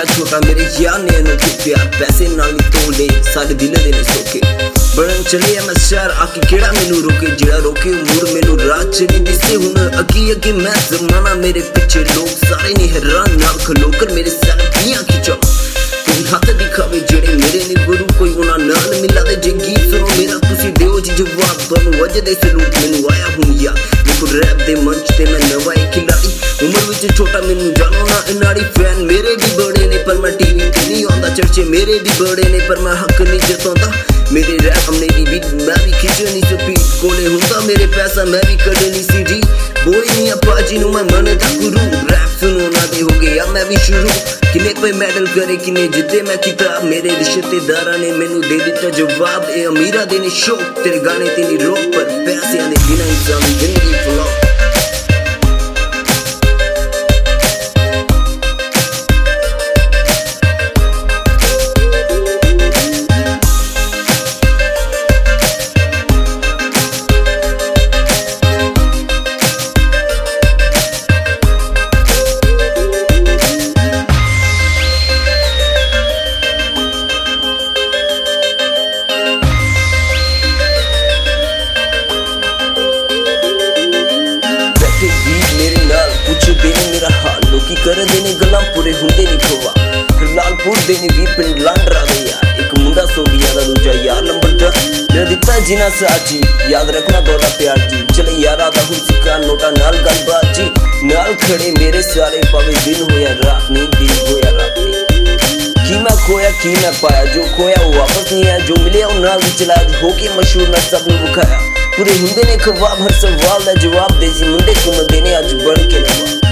छोटा मेरे यार ने अनोखे प्यार पैसे नाल नहीं तोड़े सारे दिल दे ने सोखे बड़न चले मैं शहर आके केड़ा मैनू रोके जेड़ा रोके मुड़ मैनू राह च नहीं दिसे हुण अगे अगे मैं जमाना मेरे पीछे लोग सारे ने हैरान नाल खलोकर मेरे सेल्फियां खिंचो कोई हाथ दिखावे जेड़े मेरे ने गुरु कोई उना नाल मिला दे जे गीत सुनो मेरा तुसी दिओ जी जवाब तुहानू वजदे सलूट मैनू आया हूं या देखो रैप दे मंच ते मैं नवा खिलाड़ी उम्र विच छोटा मैनू जानो ना इनाड़ी फैन मेरे भी बड़े ने पर मैं टीवी ते नहीं आंदा चर्चे मेरे भी बड़े ने पर मैं हक नहीं जतांदा मेरे रैप मेरी बीट मैं भी खिचनी स्पीड कोले हुंदा मेरे पैसा मैं भी कढनी सीडी बोई नहीं अपाजी नु मैं मन दा गुरु रैप सुनो ना दे हो गया मैं भी शुरू किने पे मेडल करे किने जिते मैं किताब मेरे रिश्तेदारा ने मैनू दे दिता जवाब ए अमीरा दे ने शौक तेरे गाने ते नहीं रोक पर पैसे दे बिना इंसान जिंदगी फ्लॉप मेरे नाल पुछदे ने मेरा हाल लोकी करदे ने गल्लां पूरे हुंदे नहीं खोवा लालपुर दे ने भी पिंड लांडरा दे यार एक मुंडा सो गया दा दूजा यार नंबरदार मेरा दिता जिना साची याद रखना दौला प्यार जी चले यार आदा हुन सिक्का नोटा नाल गलबात जी नाल खड़े मेरे सारे पावे दिन होया रात नहीं दिन होया रात नहीं की मैं खोया की मैं पाया जो खोया वो वापस नहीं आया जो मिले वो नाल चला होके मशहूर मैं सब नु बुखाया पूरे हुंदे ने ख्वाब हर सवाल दा जवाब दे जी मुंडे घूमदे ने अज बढ़ के नवा